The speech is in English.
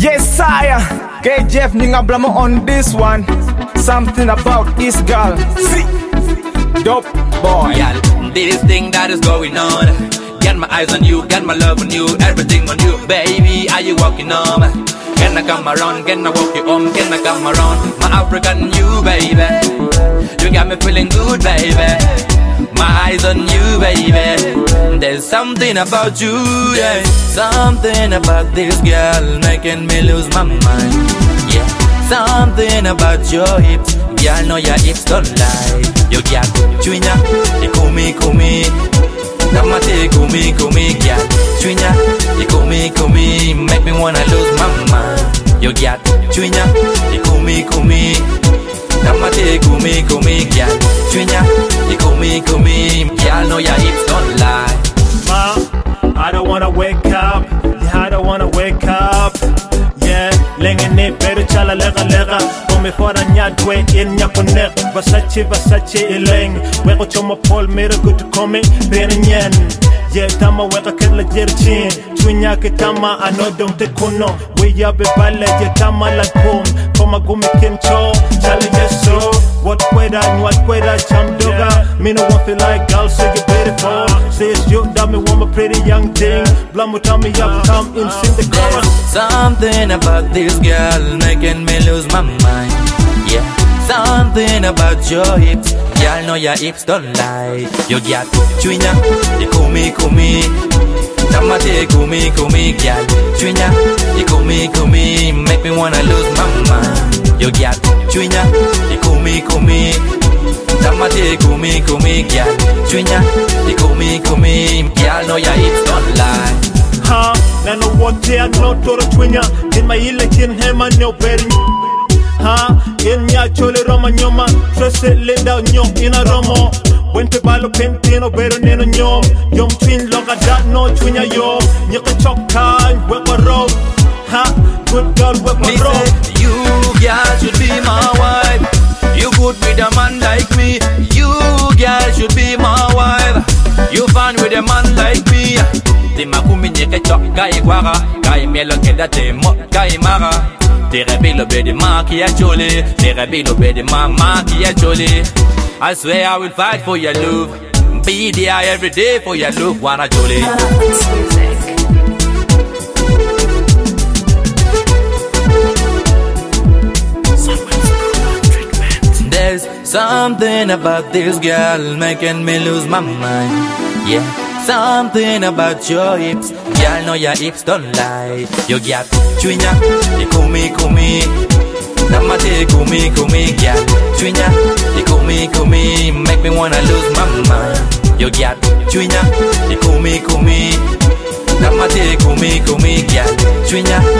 Yes, sire. KJF Ninga Blamo on this one. Something about this girl. See, dope boy. Yeah, this thing that is going on. Got my eyes on you, got my love on you, everything on you, baby. Are you walking on? Can I come around? Can I walk you home? Can I come around? My African you, baby. You got me feeling good, baby. My eyes on you, baby. There's something about you, yeah. Something about this girl making me lose my mind, yeah. Something about your hips, girl, know your hips don't lie. You got chwinya, you kumi. Namate kumi, girl. Chwinya, you kumi. Make me wanna lose my mind. You got chwinya, you kumi. Namate kumi, girl. Chwinya, you kumi. Girl, know your hips don't lie. Ma, I don't wanna wake up. Yeah, I don't wanna wake up. Yeah, lenga ne beru chala lega. Come for a nyadwe in nyakonek. Versace ileng. Weko choma Paul mera good to come. Berenyen. Yeah, tama weka ketla jerchin. Twinya kitama anodom te kuno. We yabe bale yeah tama la kum. Koma gumi kincho. Chale yeso. What kweda cham doga. Me no want feel like girl, so you beautiful. Say it's you that me want my pretty young thing. Blamu tell me up, come in, sing the chorus. Something about this girl making me lose my mind, yeah. Something about your hips, girl, know your hips don't lie. You got chwinya, you kumi. Tamate kumi, girl. Chwinya, you kumi. Make me wanna lose my mind. You got chwinya, you kumi. Tamate kumi, girl. Chwinya, you kumi. Girl, know your hips don't lie. Ha, nano wote no toro twinya. In my ile kin hema no beri. Ha, in ya chole roma nyoma. Trese leda nyom ina romo. Wente balo pentino bero neno nyom. Yom twin loga dat no twinya yo. Nyaka chokai weko ro. Ha, good girl weko ro. You girl should be my wife. You good with a man like me. You girl should be my wife. You fun with a man like me. Ti makumi nyeke chok kai kwaga. Kai melo keda te mo kai mara. Ti rebelo bedi ma ki a chole. Ti rebelo bedi ma ki a chole. I swear I will fight for your love. Be there every day for your love, wanna jolly. There's something about this girl making me lose my mind, yeah. Something about your hips, girl, know your hips don't lie. You got chwinya, you kumi. Namate kumi, girl. Chwinya, you kumi. Make me wanna lose my mind. You got chwinya, you kumi. Namate kumi, girl. Chwinya,